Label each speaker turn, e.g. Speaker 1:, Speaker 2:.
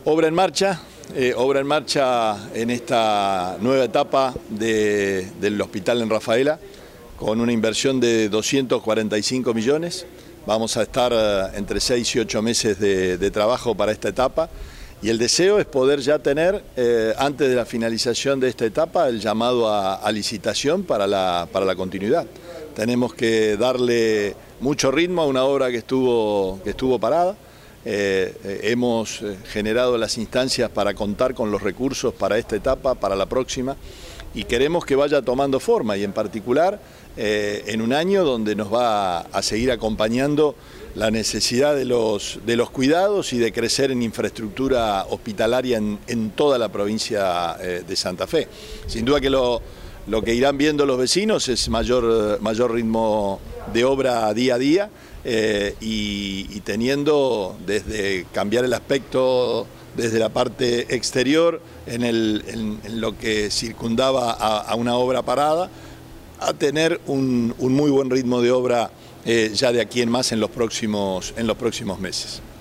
Speaker 1: Obra en marcha en esta nueva etapa del hospital en Rafaela, con una inversión de 245 millones. Vamos a estar entre 6 y 8 meses de trabajo para esta etapa, y el deseo es poder ya tener, antes de la finalización de esta etapa, el llamado a licitación para la continuidad. Tenemos que darle mucho ritmo a una obra que estuvo parada. Hemos generado las instancias para contar con los recursos para esta etapa, para la próxima, y queremos que vaya tomando forma, y en particular en un año donde nos va a seguir acompañando la necesidad de los cuidados y de crecer en infraestructura hospitalaria en toda la provincia de Santa Fe. Sin duda que lo que irán viendo los vecinos es mayor ritmo de obra día a día, y teniendo desde cambiar el aspecto desde la parte exterior en lo que circundaba a una obra parada, a tener un muy buen ritmo de obra ya de aquí en más en los próximos meses.